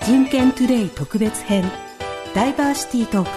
人権トゥデイ特別編ダイバーシティトーク。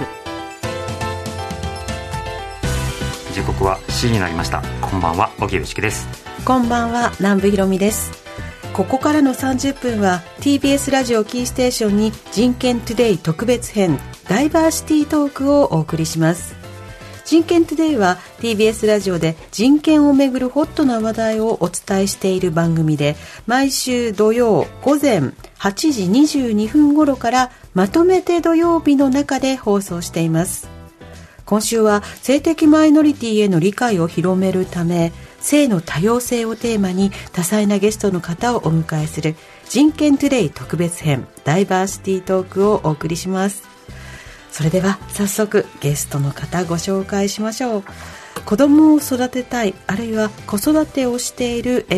時刻は7時になりました。こんばんは、荻上チキです。 こんばんは、南部ひろみです。ここからの30分は TBS ラジオキーステーションに人権トゥデイ特別編ダイバーシティトークをお送りします。人権トゥデイは TBS ラジオで人権をめぐるホットな話題をお伝えしている番組で、毎週土曜午前8時22分頃からまとめて土曜日の中で放送しています。今週は性的マイノリティへの理解を広めるため、性の多様性をテーマに多彩なゲストの方をお迎えする人権トゥデイ特別編ダイバーシティトークをお送りします。それでは早速ゲストの方ご紹介しましょう。子供を育てたい、あるいは子育てをしている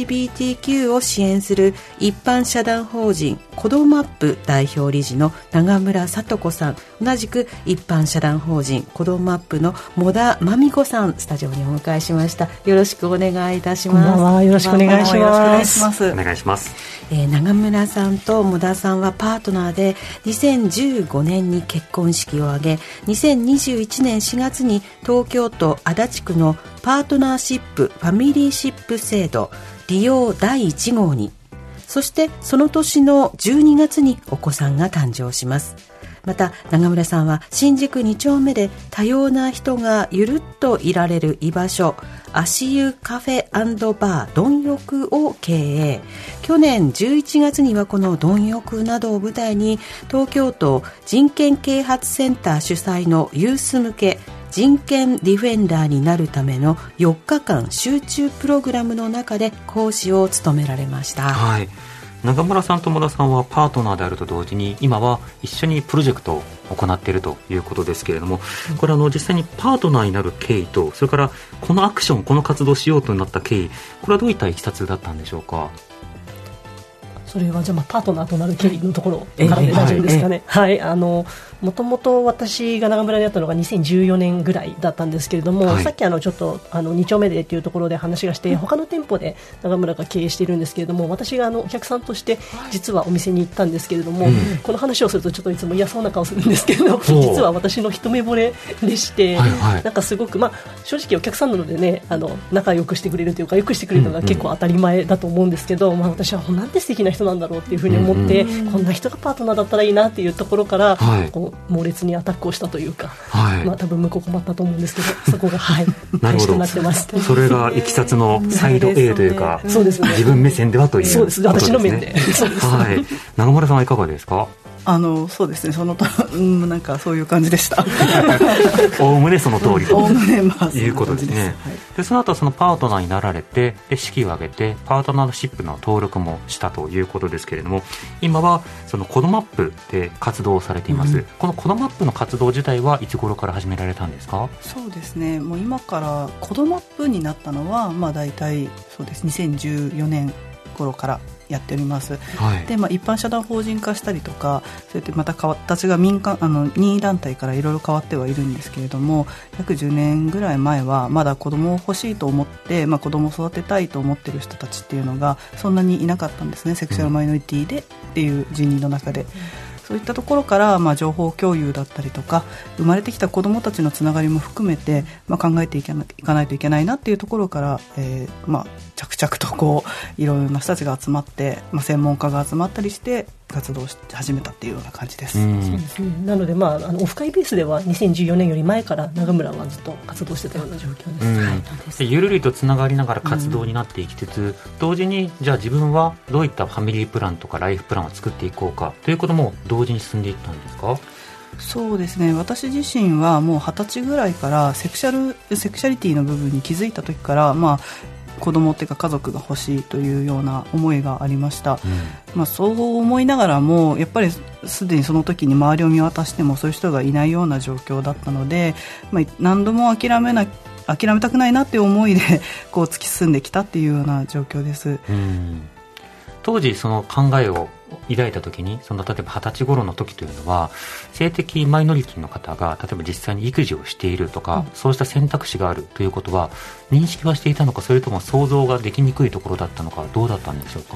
LGBTQ を支援する一般社団法人コドマップ代表理事の長村聡子さん、同じく一般社団法人コドマップの茂田真美子さん、スタジオにお迎えしました。よろしくお願いいたします。 こんばんは、よろしくお願いします。 お願いします。 長村さんと茂田さんはパートナーで、2015年に結婚式を挙げ、2021年4月に東京都足立区のパートナーシップファミリーシップ制度利用第1号に、そしてその年の12月にお子さんが誕生します。また長村さんは新宿2丁目で多様な人がゆるっといられる居場所、足湯カフェ&バー貪浴を経営。去年11月にはこの貪浴などを舞台に、東京都人権啓発センター主催のユース向け人権ディフェンダーになるための4日間集中プログラムの中で講師を務められました。 はい、長村さんと茂田さんはパートナーであると同時に、今は一緒にプロジェクトを行っているということですけれども、これ実際にパートナーになる経緯と、それからこのアクション、この活動をしようとなった経緯、これはどういったいきさつだったんでしょうか。 それはじゃあパートナーとなる経緯のところからで大丈夫ですかね。はい、もともと私が長村に会ったのが2014年ぐらいだったんですけれども、さっきちょっと2丁目でというところで話がして、他の店舗で長村が経営しているんですけれども、私がお客さんとして実はお店に行ったんですけれども、この話をするとちょっといつも嫌そうな顔するんですけれども、実は私の一目惚れでして、なんかすごく、正直お客さんなのでね、仲良くしてくれるというか、よくしてくれるのが結構当たり前だと思うんですけど、私はなんて素敵な人なんだろうっていうふうに思って、こんな人がパートナーだったらいいなっていうところから、猛烈にアタックをしたというか、多分向こう困ったと思うんですけど、そこがなるほど、 なってます。 それがいきさつのサイド A というか、 そうですね、 自分目線ではというそうです、私の面で。そうです、 長村さんはいかがですか。 そうですね、なんかそういう感じでした。 おおむねその通りということですね。でその後そのパートナーになられて、で式を挙げてパートナーシップの登録もしたということですけれども、今はそのコドマップで活動をされています。このコドマップの活動自体はいつ頃から始められたんですか。 そうですね、もう今からコドマップになったのは、だいたいそうです、2014年頃からやっております。で、一般社団法人化したりとか、そうやってまた形が民間任意団体からいろいろ変わってはいるんですけれども、約10年ぐらい前はまだ子供を欲しいと思って、子供を育てたいと思っている人たちっていうのがそんなにいなかったんですね。セクシュアルマイノリティでっていう人員の中で、そういったところから、情報共有だったりとか、生まれてきた子どもたちのつながりも含めて、考えていかないといけないなっていうところから、着々といろいろな人たちが集まって、専門家が集まったりして活動し始めたっていうような感じです。 そうですね、なので、オフ会ベースでは2014年より前から長村はずっと活動してたような状況です。 ゆるりとつながりながら活動になっていきつつ、同時にじゃあ自分はどういったファミリープランとかライフプランを作っていこうかということも同時に進んでいったんですか。 そうですね、私自身はもう20歳ぐらいからセクシャリティの部分に気づいた時から、子供っていうか家族が欲しいというような思いがありました。そう思いながらも、やっぱりすでにその時に周りを見渡してもそういう人がいないような状況だったので、何度も諦めたくないなっていう思いで突き進んできたっていうような状況です。 当時その考えを抱いた時に、例えば20歳頃の時というのは、性的マイノリティの方が例えば実際に育児をしているとか、そうした選択肢があるということは認識はしていたのか、それとも想像ができにくいところだったのか、どうだったんでしょうか。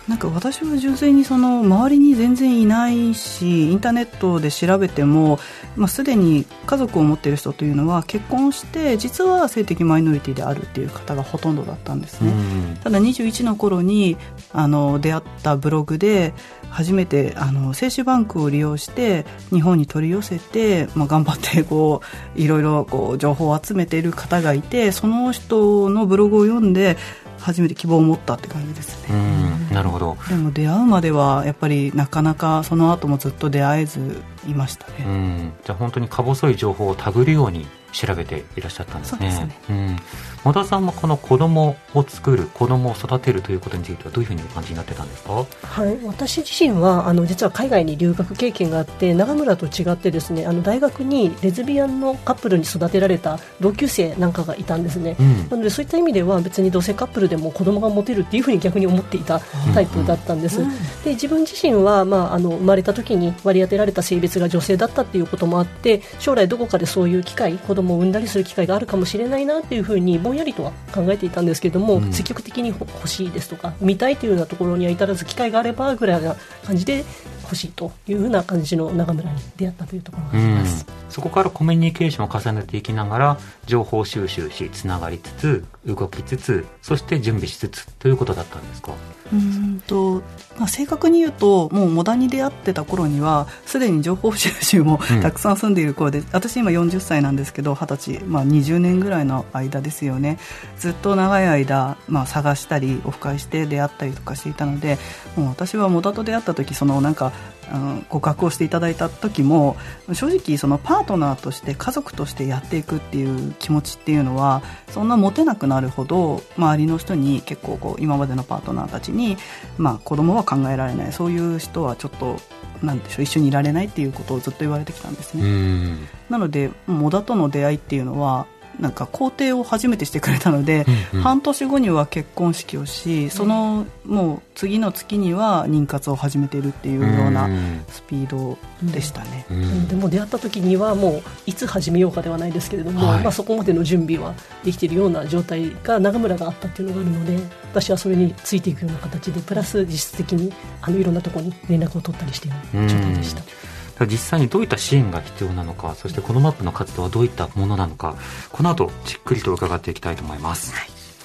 なんか私は純粋にその周りに全然いないし、インターネットで調べても、すでに家族を持っている人というのは結婚して実は性的マイノリティであるっていう方がほとんどだったんですね。ただ21の頃に出会ったブログで初めて精子バンクを利用して日本に取り寄せて、頑張っていろいろ情報を集めている方がいて、その人のブログを読んで初めて希望を持ったって感じですね。 なるほど。 でも出会うまではやっぱりなかなかその後もずっと出会えずいましたね。 じゃあ本当にか細い情報を手繰るように調べていらっしゃったんですね。 そうですね。 和田さんもこの子供を作る、子供を育てるということについてはどういうふうにお感じになってたんですか？ はい、私自身は実は海外に留学経験があって、長村と違ってですね、大学にレズビアンのカップルに育てられた同級生なんかがいたんですね。なのでそういった意味では別に同性カップルでも子供が持てるっていうふうに逆に思っていたタイプだったんです。で自分自身は、生まれた時に割り当てられた性別が女性だったっていうこともあって、将来どこかでそういう機会、子供を産んだりする機会があるかもしれないなっていうふうにぼんやりとは考えていたんですけれども、積極的に欲しいですとか見たいというようなところには至らず、機会があればぐらいな感じで欲しいというふうな感じの長村に出会ったというところがあります。 そこからコミュニケーションを重ねていきながら情報収集し、つながりつつ動きつつ、そして準備しつつということだったんですか？ 正確に言うともうモダに出会ってた頃にはすでに情報収集もたくさん済んでいる頃で、私今40歳なんですけど20歳、20年ぐらいの間ですよね。ずっと長い間、探したりオフ会して出会ったりとかしていたので、もう私はモダと出会った時、告白をしていただいた時も正直そのパートナーとして家族としてやっていくっていう気持ちっていうのはそんな持てなくなるほど、周りの人に結構今までのパートナーたちに、子供は考えられない、そういう人はちょっと一緒にいられないっていうことをずっと言われてきたんですね。なのでモダとの出会いっていうのは肯定を初めてしてくれたので、半年後には結婚式をし、そのもう次の月には妊活を始めているっていうようなスピードでしたね。 でも出会った時にはもういつ始めようかではないですけれども、そこまでの準備はできているような状態が長村があったっていうのがあるので、私はそれについていくような形でプラス実質的にいろんなところに連絡を取ったりしている状態でした。 実際にどういった支援が必要なのか、そしてこのマップの活動はどういったものなのか、この後じっくりと伺っていきたいと思います。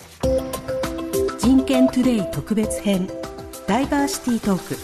人権トゥデイ特別編、ダイバーシティトーク。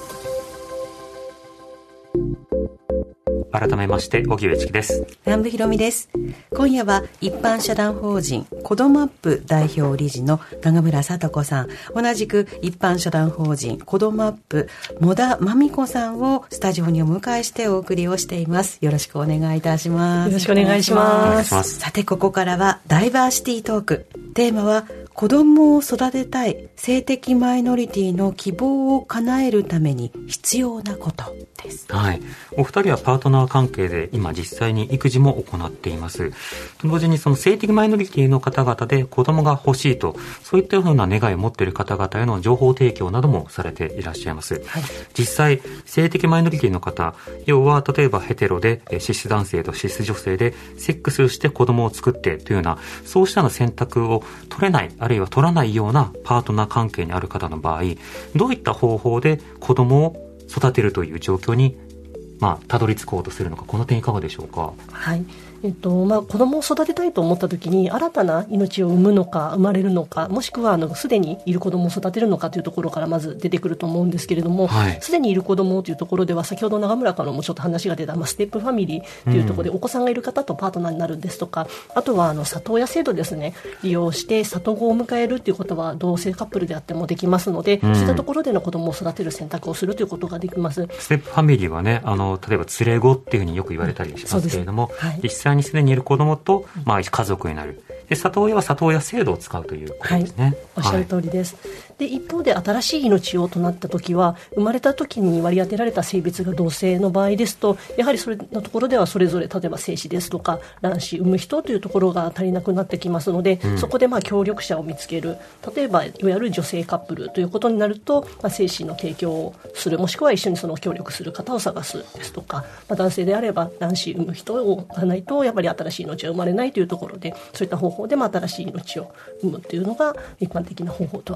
改めまして荻上チキです。 南部ひろみです。今夜は一般社団法人コドマップ代表理事の長村聡子さん、同じく一般社団法人コドマップ茂田真美子さんをスタジオにお迎えしてお送りをしています。よろしくお願いいたします。 よろしくお願いします。 さて、ここからはダイバーシティトーク。テーマは子供を育てたい性的マイノリティの希望を叶えるために必要なことです。 はい、お二人はパートナー関係で今実際に育児も行っています。同時にその性的マイノリティの方々で子供が欲しいと、そういったような願いを持っている方々への情報提供などもされていらっしゃいます。実際性的マイノリティの方、要は例えばヘテロでシス男性とシス女性でセックスをして子供を作ってというような、そうしたの選択を取れない、あるいは取らないようなパートナー関係にある方の場合、どういった方法で子供を育てるという状況にたどり着こうとするのか、この点いかがでしょうか？ はい、子供を育てたいと思った時に新たな命を産むのか生まれるのか、もしくはすでにいる子供を育てるのかというところからまず出てくると思うんですけれども、すでにいる子供というところでは先ほど長村からもちょっと話が出た、ステップファミリーというところでお子さんがいる方とパートナーになるんですとか、あとは里親制度ですね、利用して里子を迎えるということは同性カップルであってもできますので、そういったところでの子供を育てる選択をするということができます。 ステップファミリーはね、例えば連れ子っていうふうによく言われたりしますけれども、実際にすでにいる子供と、家族になる。で、里親は里親制度を使うということですね。 おっしゃる通りです。で、一方で新しい命をとなった時は、生まれた時に割り当てられた性別が同性の場合ですと、やはりそれのところではそれぞれ例えば精子ですとか卵子産む人というところが足りなくなってきますので、そこで協力者を見つける、例えばいわゆる女性カップルということになると、精子の提供をする、もしくは一緒にその協力する方を探すですとか、男性であれば卵子産む人をがないとやっぱり新しい命は生まれないというところで、そういった方法で新しい命を産むというのが一般的な方法となります。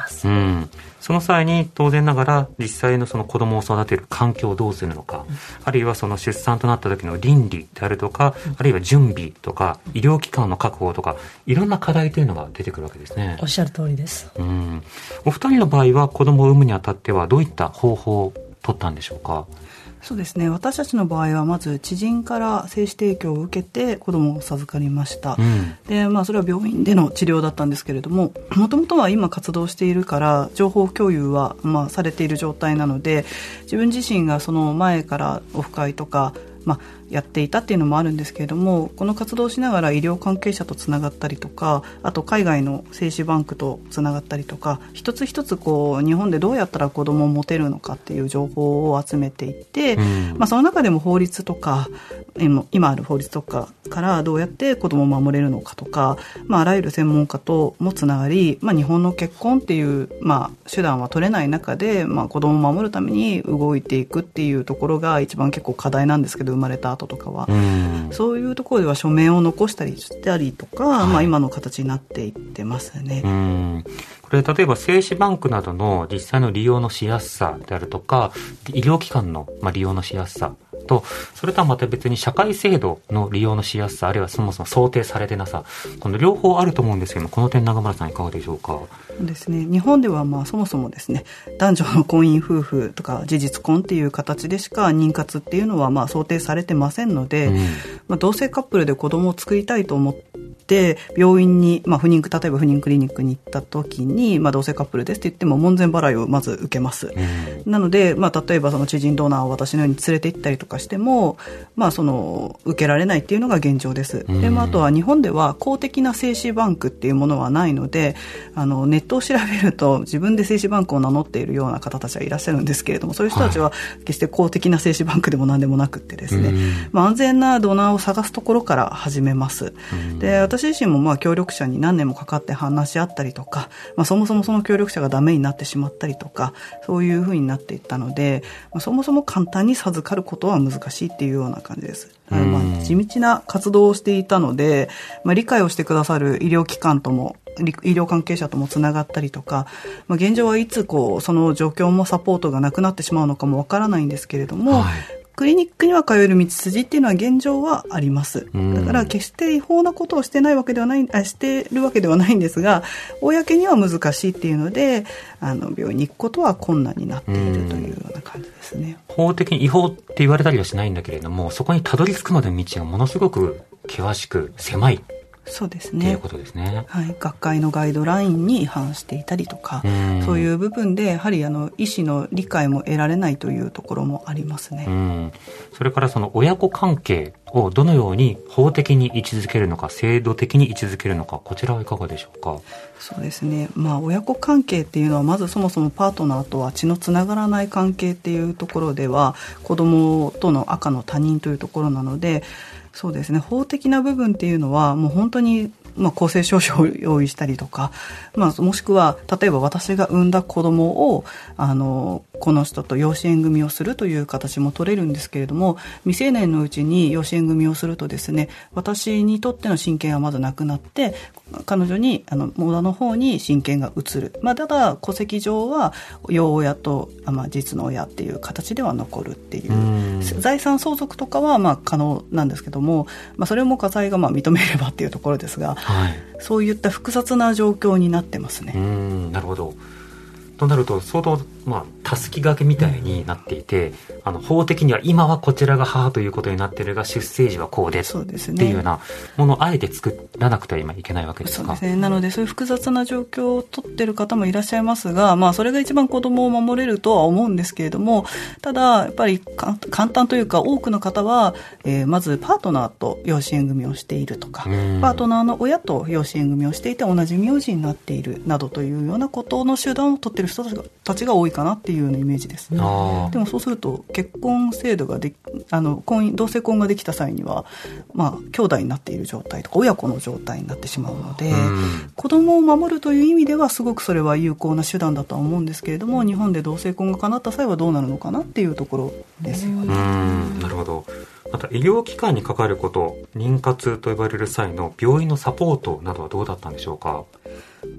ます。 その際に当然ながら実際のその子供を育てる環境をどうするのか、あるいはその出産となった時の倫理であるとか、あるいは準備とか医療機関の確保とか、いろんな課題というのが出てくるわけですね。 おっしゃる通りです。 お二人の場合は子供を産むにあたってはどういった方法を取ったんでしょうか？ そうですね、私たちの場合はまず知人から精子提供を受けて子供を授かりました。で、それは病院での治療だったんですけれども、もともとは今活動しているから情報共有はされている状態なので、自分自身がその前からオフ会とかやっていたっていうのもあるんですけれども、この活動をしながら医療関係者とつながったりとか、あと海外の精子バンクとつながったりとか、一つ一つ日本でどうやったら子供を持てるのかっていう情報を集めていって、その中でも法律とか今ある法律とかからどうやって子供を守れるのかとか、あらゆる専門家ともつながり、日本の結婚っていう、手段は取れない中で、子供を守るために動いていくっていうところが一番結構課題なんですけど、生まれた後とかは、そういうところでは書面を残したりしたりとか、今の形になっていってますね。 これ例えば精子バンクなどの実際の利用のしやすさであるとか、医療機関の利用のしやすさと、それとはまた別に社会制度の利用のしやすさ、あるいはそもそも想定されてなさ、この両方あると思うんですけども、この点永村さんいかがでしょうか？ そうですね、日本ではそもそもですね、男女の婚姻夫婦とか事実婚っていう形でしか妊活っていうのは想定されてませんので、同性カップルで子供を作りたいと思って病院に、例えば不妊クリニックに行った時に、同性カップルですって言っても門前払いをまず受けます。なので、例えばその知人ドナーを私のように連れて行ったりとかしても、受けられないっていうのが現状です。で、あとは日本では公的な精子バンクっていうものはないので、ネットを調べると自分で精子バンクを名乗っているような方たちはいらっしゃるんですけれども、そういう人たちは決して公的な精子バンクでも何でもなくってですね、安全なドナーを探すところから始めます。で、私自身も協力者に何年もかかって話し合ったりとか、そもそもその協力者がダメになってしまったりとか、そういう風になっていったので、そもそも簡単に授かることは難しいっていうような感じです。地道な活動をしていたので、理解をしてくださる医療機関とも医療関係者ともつながったりとか、現状はいつその状況もサポートがなくなってしまうのかもわからないんですけれども、クリニックには通える道筋っていうのは現状はあります。だから決して違法なことをしてないわけではない、してるわけではないんですが、公には難しいっていうので、病院に行くことは困難になっているというような感じですね。 法的に違法って言われたりはしないんだけれども、そこにたどり着くまでの道がものすごく険しく狭い。 そうですね。 ということですね。 学会のガイドラインに違反していたりとか、そういう部分でやはり医師の理解も得られないというところもありますね。 それからその親子関係をどのように法的に位置づけるのか、制度的に位置づけるのか、こちらはいかがでしょうか？ そうですね、親子関係っていうのはまずそもそもパートナーとは血のつながらない関係っていうところでは、子供との赤の他人というところなので、そうですね、法的な部分っていうのはもう本当に公正証書を用意したりとか、もしくは例えば私が産んだ子供をこの人と養子縁組をするという形も取れるんですけれども、未成年のうちに養子縁組をするとですね、私にとっての親権はまずなくなって、彼女にモダの方に親権が移る。ただ戸籍上は養親と、実の親っていう形では残るっていう、財産相続とかは可能なんですけども、それも家裁が認めればっていうところですが、そういった複雑な状況になってますね。 なるほど。となると相当たすき掛けみたいになっていて、法的には今はこちらが母ということになっているが、出生時はこうでっていうようなものをあえて作らなくては今いけないわけですか？ そうですね。なのでそういう複雑な状況を取っている方もいらっしゃいますが、それが一番子供を守れるとは思うんですけれども、ただやっぱり簡単というか、多くの方は、まずパートナーと養子縁組をしているとか、パートナーの親と養子縁組をしていて同じ名字になっているなどというようなことの手段を取っている人たちが多いかなっていうようなイメージですね。でもそうすると結婚制度が同性婚ができた際には、兄弟になっている状態とか親子の状態になってしまうので、子供を守るという意味ではすごくそれは有効な手段だとは思うんですけれども、日本で同性婚が叶った際はどうなるのかなっていうところですよね。 なるほど。また医療機関にかかること、妊活と呼ばれる際の病院のサポートなどはどうだったんでしょうか？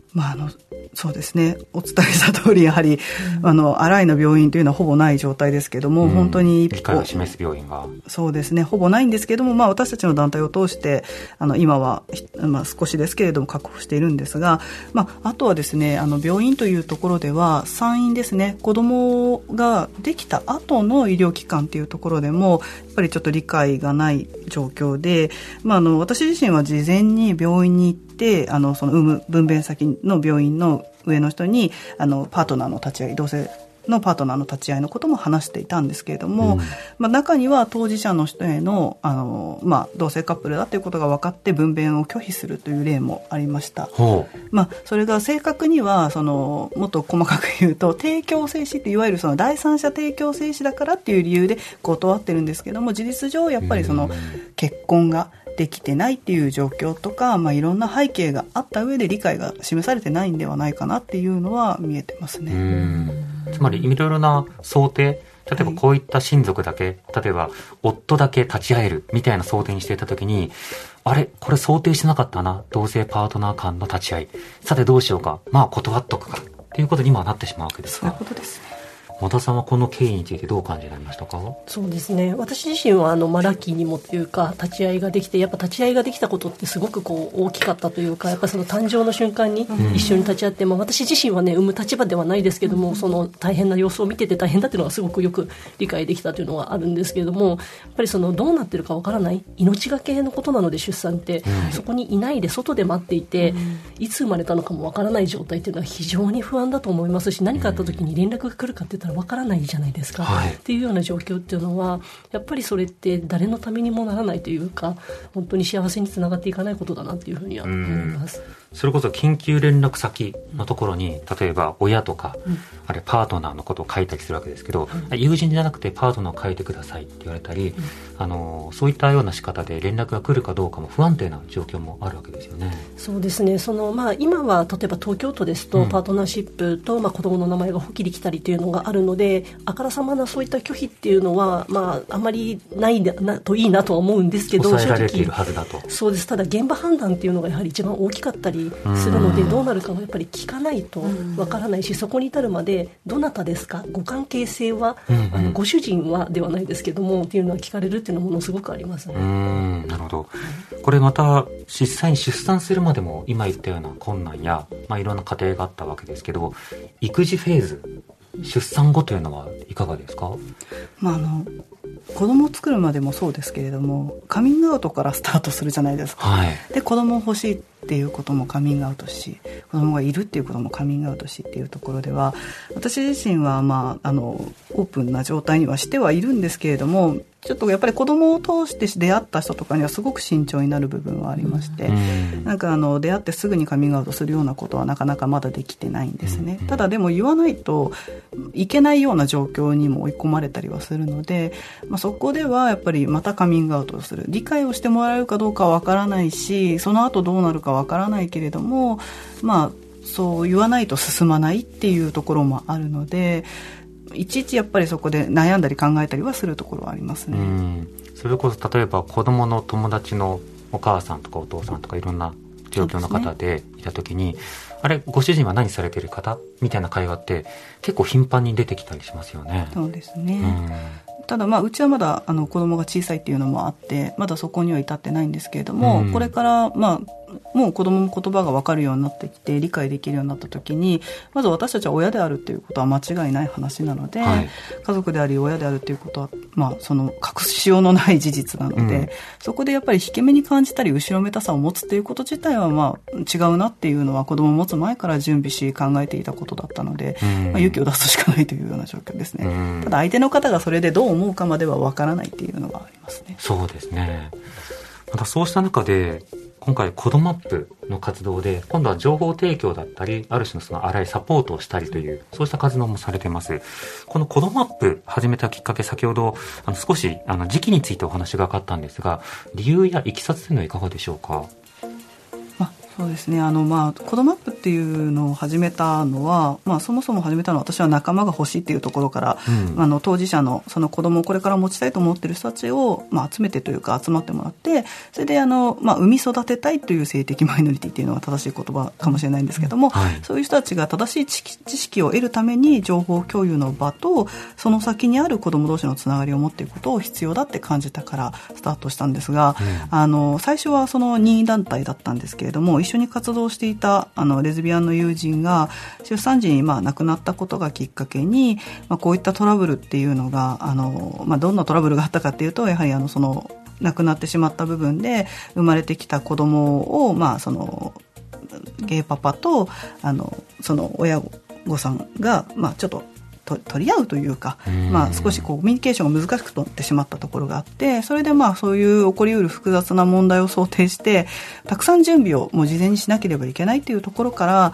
そうですね、お伝えした通りやはり、新井の病院というのはほぼない状態ですけども、本当に理解を示す病院がそうですね、ほぼないんですけども、私たちの団体を通して今は、少しですけれども確保しているんですが、あとはですね、病院というところでは産院ですね、子どもができた後の医療機関というところでもやっぱりちょっと理解がない状況で、私自身は事前に病院に行ってその産む分娩先の病院の上の人にパートナーの立ち会い、同性のパートナーの立ち会いのことも話していたんですけれども、中には当事者の人への、同性カップルだということが分かって分娩を拒否するという例もありました。それが正確にはもっと細かく言うと提供精子って、いわゆるその第三者提供精子だからっていう理由で断ってるんですけども、事実上やっぱり結婚ができてないっていう状況とか、いろんな背景があった上で理解が示されてないんではないかなっていうのは見えてますね。 つまりいろいろな想定、例えばこういった親族だけ、例えば夫だけ立ち会えるみたいな想定にしていたときに、あれこれ想定してなかったな、同性パートナー間の立ち会い、さてどうしようか、断っとくかっていうことに今はなってしまうわけですか。 そういうことですね。 和田さんはこの経緯についてどう感じられましたか。 そうですね、私自身はラッキーにもというか立ち会いができて、やっぱ立ち会いができたことってすごく大きかったというか、やっぱその誕生の瞬間に一緒に立ち会って、私自身はね産む立場ではないですけども、その大変な様子を見てて大変だっていうのがすごくよく理解できたというのはあるんですけれども、やっぱりどうなってるかわからない命がけのことなので、出産って、そこにいないで外で待っていて、いつ生まれたのかもわからない状態っていうのは非常に不安だと思いますし、何かあった時に連絡が来るかって言ったらわからないじゃないですか、っていうような状況っていうのはやっぱりそれって誰のためにもならないというか、本当に幸せにつながっていかないことだなっていうふうには思います。 それこそ緊急連絡先のところに例えば親とか、あれパートナーのことを書いたりするわけですけど、友人じゃなくてパートナーを書いてくださいって言われたり、そういったような仕方で連絡が来るかどうかも不安定な状況もあるわけですよね。 そうですね、今は例えば東京都ですと、パートナーシップと、子供の名前がほきり来たりというのがあるので、あからさまなそういった拒否っていうのは、あまりないなといいなとは思うんですけど、 抑えられているはずだと。 そうです。ただ現場判断っていうのがやはり一番大きかったりするので、どうなるかはやっぱり聞かないとわからないし、そこに至るまでどなたですか、ご関係性は、ご主人はではないですけどもっていうのは聞かれるっていうのもものすごくありますね。 なるほど。これまた実際に出産するまでも今言ったような困難や、いろんな過程があったわけですけど、育児フェーズ、出産後というのはいかがですか。 子供を作るまでもそうですけれども、カミングアウトからスタートするじゃないですか、で子供を欲しいっていうこともカミングアウトし、子供がいるっていうこともカミングアウトしっていうところでは、私自身は、オープンな状態にはしてはいるんですけれども、ちょっとやっぱり子供を通して出会った人とかにはすごく慎重になる部分はありまして、出会ってすぐにカミングアウトするようなことはなかなかまだできてないんですね。ただでも言わないといけないような状況にも追い込まれたりはするので、そこではやっぱりまたカミングアウトをする、理解をしてもらえるかどうかはわからないし、その後どうなるかわからないけれども、そう言わないと進まないっていうところもあるので、いちいちやっぱりそこで悩んだり考えたりはするところはありますね。 それこそ例えば子供の友達のお母さんとかお父さんとかいろんな状況の方でいた時に、あれご主人は何されてる方みたいな会話って結構頻繁に出てきたりしますよね。 そうですね。ただうちはまだ子供が小さいっていうのもあって、まだそこには至ってないんですけれども、これからもう子供も言葉が分かるようになってきて理解できるようになった時に、まず私たちは親であるっていうことは間違いない話なので、家族であり親であるっていうことは、その隠しようのない事実なので、そこでやっぱり引け目に感じたり後ろめたさを持つっていうこと自体は違うなっていうのは子供を持つ前から準備し考えていたことだったので、勇気を出すしかないというような状況ですね。ただ相手の方がそれでどう思うかまでは分からないっていうのがありますね。 そうですね。またそうした中で今回コドマップの活動で今度は情報提供だったり、ある種のその荒いサポートをしたりという、そうした活動もされています。このコドマップ始めたきっかけ、先ほど少し時期についてお話があったんですが、理由やいきさつというのはいかがでしょうか。 そうですね、コドマップっていうのを始めたのは、そもそも始めたのは私は仲間が欲しいっていうところから、当事者のその子供をこれから持ちたいと思ってる人たちを、集めてというか集まってもらって、それで産み育てたいという性的マイノリティっていうのは正しい言葉かもしれないんですけども、そういう人たちが正しい知識を得るために情報共有の場とその先にある子供同士のつながりを持っていくことを必要だって感じたからスタートしたんですが、最初はその任意団体だったんですけれども、一緒に活動していたレズビアンの友人が出産時に亡くなったことがきっかけに、こういったトラブルっていうのがどんなトラブルがあったかっていうと、やはりその亡くなってしまった部分で生まれてきた子供を、そのゲイパパとその親御さんが、ちょっと取り合うというか、少しコミュニケーションが難しくなってしまったところがあって、それでそういう起こりうる複雑な問題を想定してたくさん準備をもう事前にしなければいけないというところから、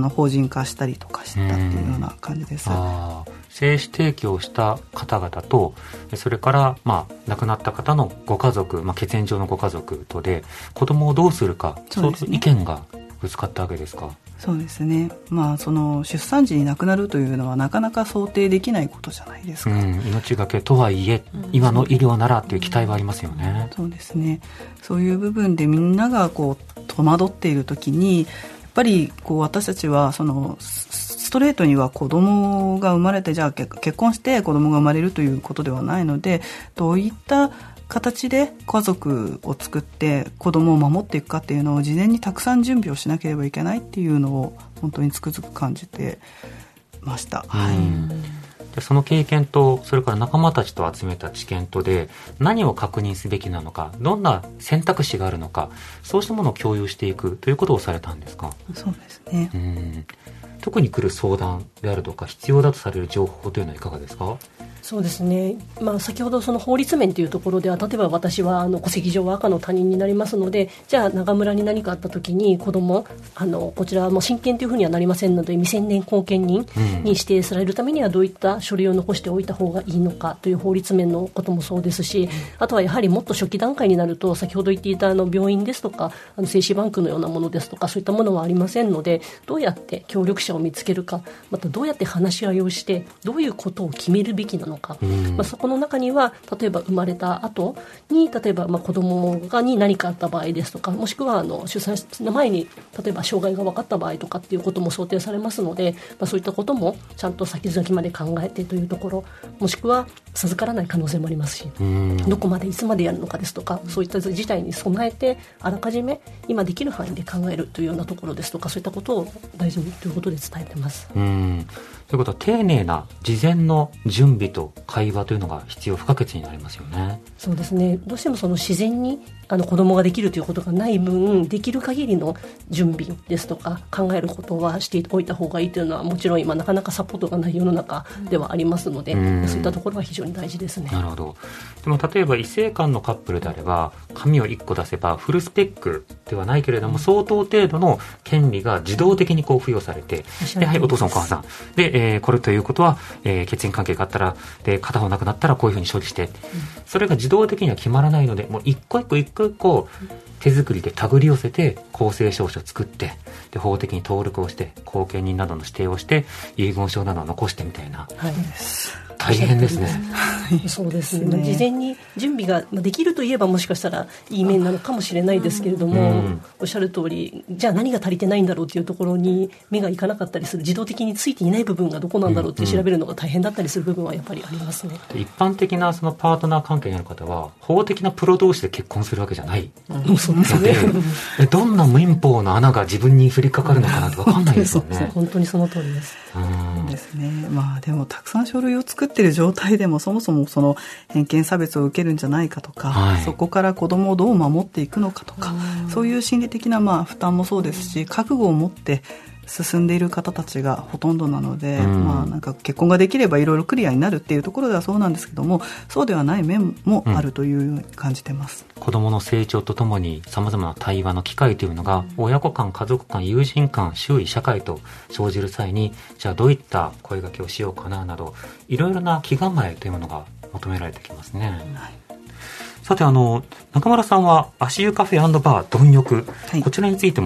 法人化したりとかしたっていうような感じです。 精子提供した方々と、それから亡くなった方のご家族、血縁上のご家族とで子供をどうするか、そういう意見がぶつかったわけですか。 そうですね、その出産時に亡くなるというのはなかなか想定できないことじゃないですか。 命がけとはいえ、今の医療ならという期待はありますよね。 そうですね、そういう部分でみんなが戸惑っている時に、やっぱり私たちはそのストレートには子供が生まれて、じゃあ結婚して子供が生まれるということではないので、どういった形で家族を作って子供を守っていくかっていうのを事前にたくさん準備をしなければいけないっていうのを本当につくづく感じてました。 でその経験と、それから仲間たちと集めた知見とで何を確認すべきなのか、どんな選択肢があるのか、そうしたものを共有していくということをされたんですか。 そうですね。 特に来る相談であるとか必要だとされる情報というのはいかがですか。 そうですね、先ほどその法律面というところでは、例えば私は戸籍上は赤の他人になりますので、じゃあ長村に何かあった時に子供こちらはもう親権というふうにはなりませんので、未成年後見人に指定されるためにはどういった書類を残しておいた方がいいのかという法律面のこともそうですし、あとはやはりもっと初期段階になると、先ほど言っていた病院ですとか精子バンクのようなものですとか、そういったものはありませんので、どうやって協力者を見つけるか、またどうやって話し合いをしてどういうことを決めるべきなのか、そこの中には例えば生まれた後に、例えば子供に何かあった場合ですとか、もしくは出産の前に例えば障害が分かった場合とかっていうことも想定されますので、そういったこともちゃんと先々まで考えてというところ、もしくは授からない可能性もありますし、どこまでいつまでやるのかですとか、そういった事態に備えてあらかじめ今できる範囲で考えるというようなところですとか、そういったことを大事にということで伝えてます。 ということは、丁寧な事前の準備と会話というのが必要不可欠になりますよね。 そうですね、どうしてもその自然に子供ができるということがない分、できる限りの準備ですとか考えることはしておいた方がいいというのは、もちろん今なかなかサポートがない世の中ではありますので、そういったところは非常に大事ですね。 なるほど。でも例えば異性間のカップルであれば、紙を1個出せばフルスペックではないけれども、相当程度の権利が自動的に付与されて、で、はい、お父さんお母さんで、これということは、血縁関係があったら、で片方亡くなったらこういうふうに処理して、それが自動的には決まらないので、もう一個一個手作りで手繰り寄せて公正証書を作って、で法的に登録をして後見人などの指定をして遺言書などを残してみたいな、大変ですね。 そうですね、事前に準備ができるといえばもしかしたらいい面なのかもしれないですけれども、おっしゃる通り、じゃあ何が足りてないんだろうというところに目がいかなかったりする、自動的についていない部分がどこなんだろうって調べるのが大変だったりする部分はやっぱりありますね。 一般的なそのパートナー関係にある方は法的なプロ同士で結婚するわけじゃない、 そうですね。 どんな民法の穴が自分に降りかかるのかなって分かんないですよね。 本当にその通りです。 ですね。でもたくさん書類を作っている状態でも、そもそもその偏見差別を受けるんじゃないかとか、そこから子供をどう守っていくのかとか、そういう心理的な負担もそうですし、覚悟を持って進んでいる方たちがほとんどなので、なんか結婚ができればいろいろクリアになるっていうところではそうなんですけども、そうではない面もあるというように感じてます。 子どもの成長とともにさまざまな対話の機会というのが、親子間、家族間、友人間、周囲社会と生じる際に、じゃあどういった声掛けをしようかななど、いろいろな気構えというものが求められてきますね。さて中村さんは足湯カフェ&バー貪浴、こちらについても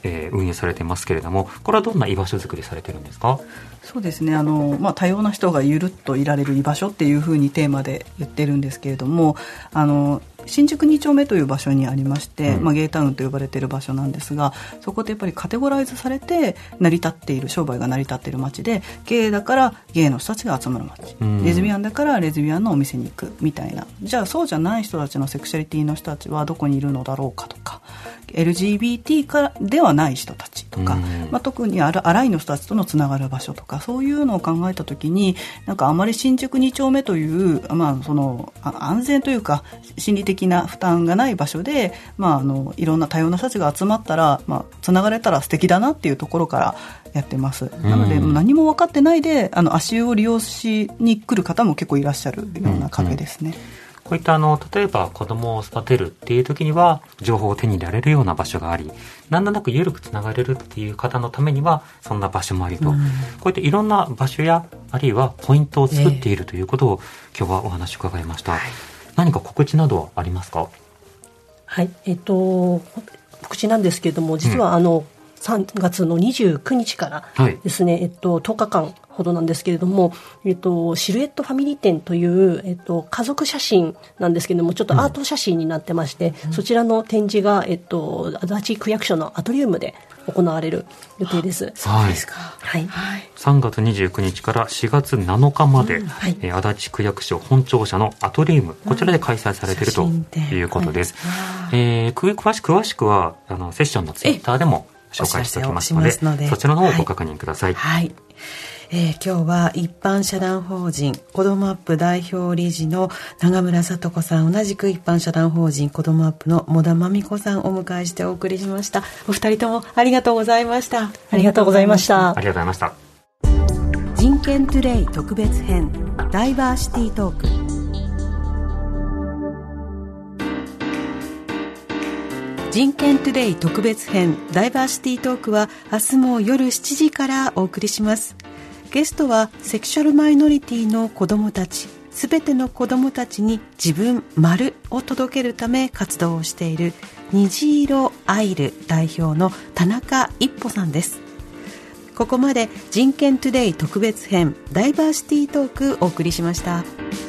運営されてますけれども、これはどんな居場所づくりされてるんですか？ そうですね、多様な人がゆるっといられる居場所っていうふうにテーマで言ってるんですけれども、新宿2丁目という場所にありまして、ゲイタウンと呼ばれている場所なんですが、そこってやっぱりカテゴライズされて成り立っている、商売が成り立っている街で、ゲイだからゲイの人たちが集まる街、レズビアンだからレズビアンのお店に行くみたいな、じゃあそうじゃない人たちのセクシャリティの人たちはどこにいるのだろうかとか、LGBT からではない人たちとか、特にアライの人たちとのつながる場所とか、そういうのを考えたときに、なんかあまり新宿2丁目という、その安全というか心理的な負担がない場所で、いろんな多様な人たちが集まったら、つながれたら素敵だなっていうところからやってます。なので何も分かってないで足湯を利用しに来る方も結構いらっしゃるようなカフェですね。 こういった例えば子供を育てるっていう時には情報を手に入れられるような場所があり、なんとなく緩くつながれるっていう方のためにはそんな場所もありと、こういったいろんな場所やあるいはポイントを作っているということを、今日はお話伺いました。何か告知などはありますか？ はい、告知なんですけれども、実は3月の29日からですね、10日間ほどなんですけれども、シルエットファミリー展という、家族写真なんですけれども、ちょっとアート写真になってまして、そちらの展示が、足立区役所のアトリウムで行われる予定です。 そうですか。 はい。 3月29日から4月7日まで、足立区役所本庁舎のアトリウム、こちらで開催されているということです。詳しくはセッションのツイッターでも紹介しておきますので、そちらの方をご確認ください。 はい。今日は一般社団法人子どもアップ代表理事の長村聡子さん、同じく一般社団法人子どもアップの茂田真美子さんをお迎えしてお送りしました。お二人ともありがとうございました。 ありがとうございました。 ありがとうございました。 人権トゥデイ特別編ダイバーシティトーク。人権トゥデイ特別編ダイバーシティトークは明日も夜7時からお送りします。ゲストはセクシャルマイノリティの子どもたち、すべての子どもたちに自分丸を届けるため活動をしている虹色アイル代表の田中一歩さんです。ここまで人権トゥデイ特別編ダイバーシティトークお送りしました。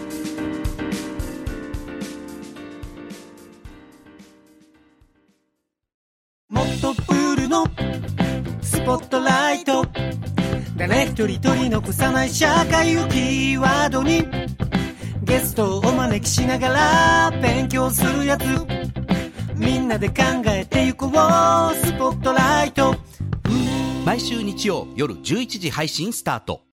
もっとプールのスポットライト、誰一人取り残さない社会をキーワードにゲストをお招きしながら勉強するやつ、みんなで考えてゆこうスポットライト。 毎週日曜夜11時配信スタート。